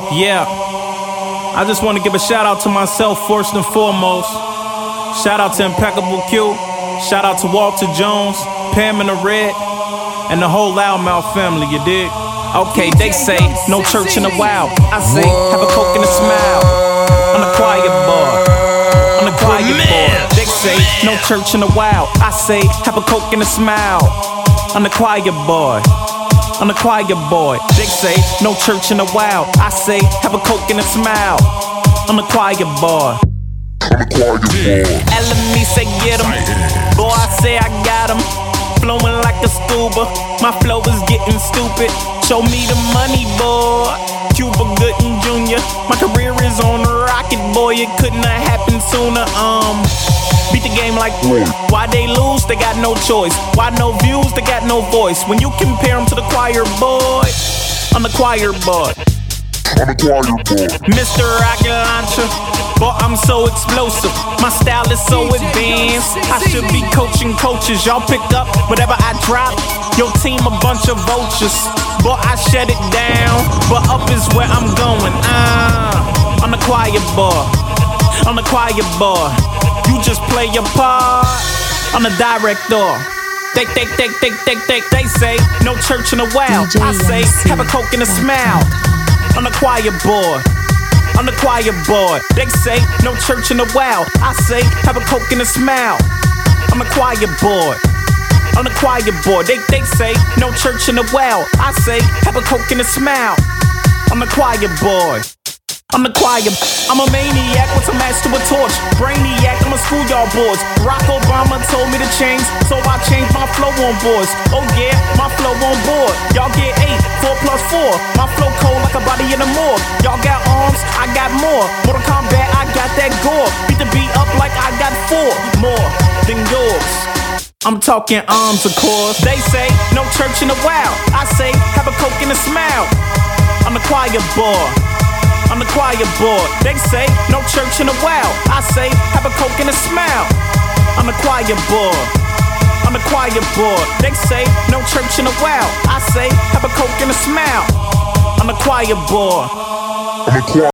Yeah, I just want to give a shout out to myself first and foremost. Shout out to Impeccable Q. Shout out to Walter Jones, Pam and the Red, and the whole Loudmouth family, you dig? Okay, they say no church in a while. I say have a Coke and a smile. On the quiet bar. On the quiet bar. They say no church in a while. I say have a Coke and a smile. On the quiet boy. On the quiet boy. They say no church in a while. I say have a Coke and a smile. On the quiet boy. I'm the quiet boy. LME say get 'em. Boy, I say I got 'em. Flowing like a scuba. My flow is getting stupid. Show me the money, boy. Cuba Gooding Jr. My career is on the rocket, boy. It couldn't have happened sooner. Beat the game like why they lose? They got no choice. Why no views? They got no voice. When you compare them to the choir boy, I'm the choir boy. I'm the quiet boy. Mr. Rocket Launcher, boy, I'm so explosive. My style is so advanced. I should be coaching coaches. Y'all pick up whatever I drop. Your team a bunch of vultures. Boy, I shut it down, but up is where I'm going. I'm the quiet boy. I'm the quiet boy. You just play your part. I'm the director. They say no church in a while. I say have a Coke and a smile. I'm the quiet boy. I'm the quiet boy. They say no church in a while. I say have a Coke and a smile. I'm the quiet boy. I'm the quiet boy. They say no church in a while. I say have a Coke and a smile. I'm the quiet boy. I'm the quiet. I'm a maniac with a match to a torch. Brainiac, I'm a schoolyard boys. Barack Obama told me to change, so I changed my flow on boards. Oh yeah, my flow on board. Y'all get 8, 4 plus 4. My flow cold like a body in the morgue. Y'all got arms, I got more. Mortal Kombat, I got that gore. Beat the beat up like I got 4 more than yours. I'm talking arms, of course. They say no church in a while. I say have a Coke and a smile. I'm the quiet boy. I'm the quiet boy. They say no church in a while. I say have a Coke and a smile. I'm the quiet boy. I'm the quiet boy. They say no church in a while. I say have a Coke and a smile. I'm the quiet boy. I'm the quiet